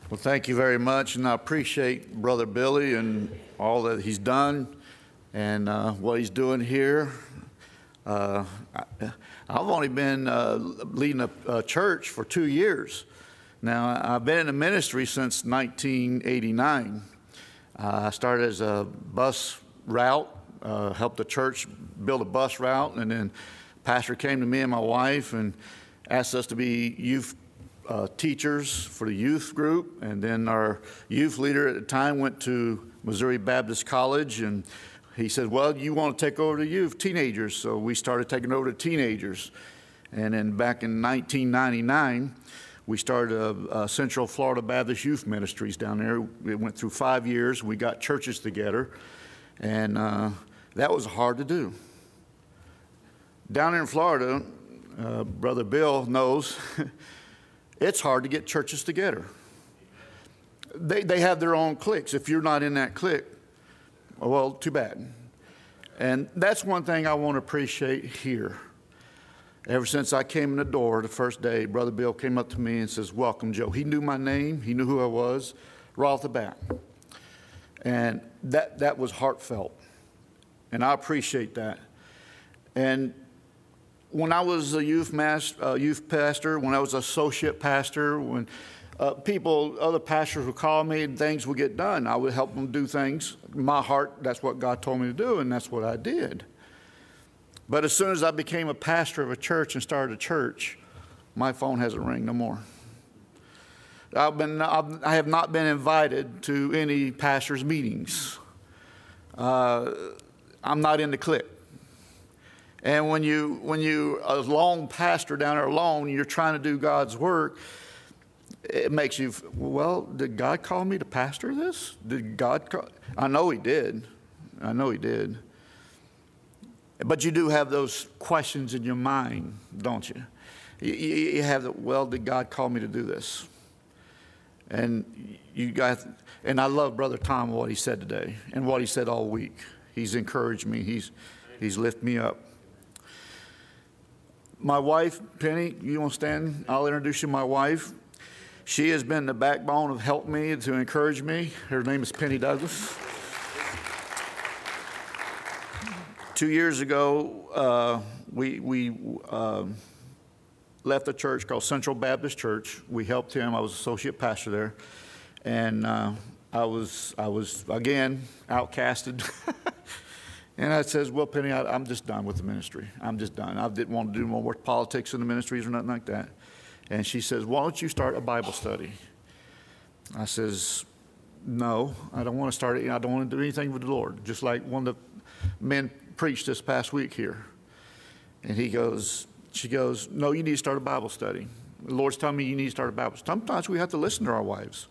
Well, thank you very much, and I appreciate Brother Billy and all that he's done and what he's doing here. I've only been leading a church for 2 years. Now, I've been in the ministry since 1989. I started as a bus route, helped the church build a bus route, and then pastor came to me and my wife and asked us to be youth teachers for the youth group, and then our youth leader at the time went to Missouri Baptist College, and he said, well, you want to take over the youth, teenagers, so we started taking over the teenagers. And then back in 1999, we started a Central Florida Baptist Youth Ministries down there. It went through 5 years. We got churches together, and that was hard to do. Down there in Florida, Brother Bill knows, it's hard to get churches together. They have their own cliques. If you're not in that clique, well, too bad. And that's one thing I want to appreciate here. Ever since I came in the door the first day, Brother Bill came up to me and says, welcome, Joe. He knew my name. He knew who I was right off the bat. And that was heartfelt. And I appreciate that. And when I was a youth pastor, when I was associate pastor, when other pastors would call me and things would get done, I would help them do things. In my heart, that's what God told me to do, and that's what I did. But as soon as I became a pastor of a church and started a church, my phone hasn't rang no more. I have not been invited to any pastors' meetings. I'm not in the clique. And when you a lone pastor down there alone, you're trying to do God's work, it makes you, well, did God call me to pastor this? I know He did. I know He did. But you do have those questions in your mind, don't you? You have well, did God call me to do this? And I love Brother Tom, what he said today and what he said all week. He's encouraged me. He's lifted me up. My wife, Penny, you want to stand? I'll introduce you to my wife. She has been the backbone of helping me, to encourage me. Her name is Penny Douglas. 2 years ago, we left a church called Central Baptist Church. We helped him. I was associate pastor there. And I was again, outcasted. And I says, well, Penny, I'm just done with the ministry. I'm just done. I didn't want to do more politics in the ministries or nothing like that. And she says, why don't you start a Bible study? I says, no, I don't want to start it. I don't want to do anything with the Lord. Just like one of the men preached this past week here. And she goes, no, you need to start a Bible study. The Lord's telling me you need to start a Bible study. Sometimes we have to listen to our wives.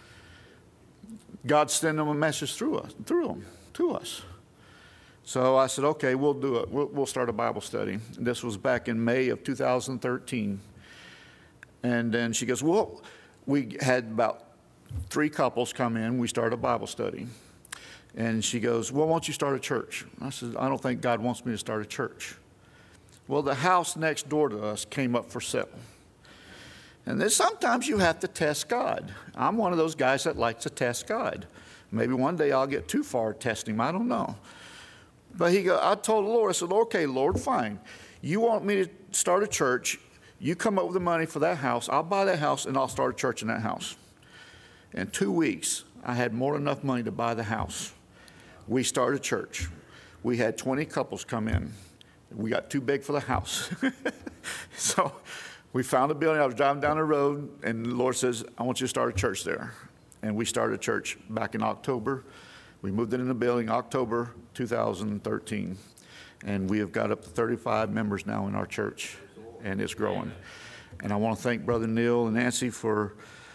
God's sending them a message through them, to us. So I said, okay, we'll do it. We'll start a Bible study. This was back in May of 2013. And then she goes, well, we had about 3 couples come in. We started a Bible study. And she goes, well, why don't you start a church? I said, I don't think God wants me to start a church. Well, the house next door to us came up for sale. And then sometimes you have to test God. I'm one of those guys that likes to test God. Maybe one day I'll get too far testing Him. I don't know. But I told the Lord, I said, okay, Lord, fine. You want me to start a church. You come up with the money for that house. I'll buy that house, and I'll start a church in that house. In 2 weeks, I had more than enough money to buy the house. We started a church. We had 20 couples come in. We got too big for the house. So we found a building. I was driving down the road, and the Lord says, I want you to start a church there. And we started a church back in October. We moved it in the building October 2013. And we have got up to 35 members now in our church, and it's growing. And I want to thank Brother Neil and Nancy for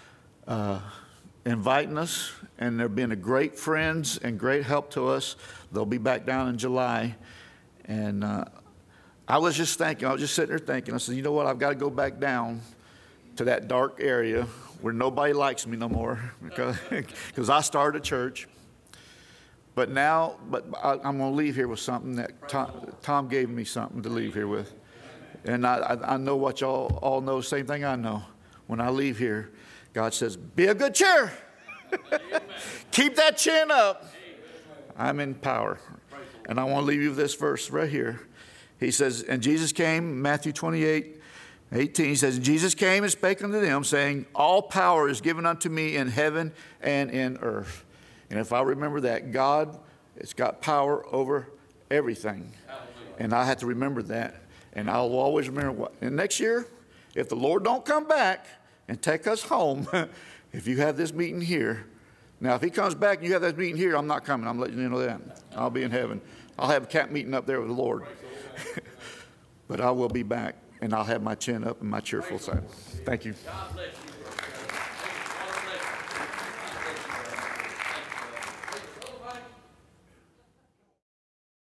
inviting us, and they've been great friends and great help to us. They'll be back down in July. And I was just sitting there thinking, I said, you know what, I've got to go back down to that dark area where nobody likes me no more because I started a church. But I'm going to leave here with something that Tom gave me something to leave here with. And I know what y'all all know, same thing I know. When I leave here, God says, be a good cheer. Keep that chin up. I'm in power. And I want to leave you with this verse right here. He says, and Jesus came, Matthew 28:18, he says, Jesus came and spake unto them, saying, all power is given unto me in heaven and in earth. And if I remember that, God has got power over everything. And I have to remember that. And I'll always remember what. And next year, if the Lord don't come back and take us home, if you have this meeting here, now if he comes back and you have that meeting here, I'm not coming. I'm letting you know that. I'll be in heaven. I'll have a camp meeting up there with the Lord. But I will be back, and I'll have my chin up and my cheerful side. Thank you.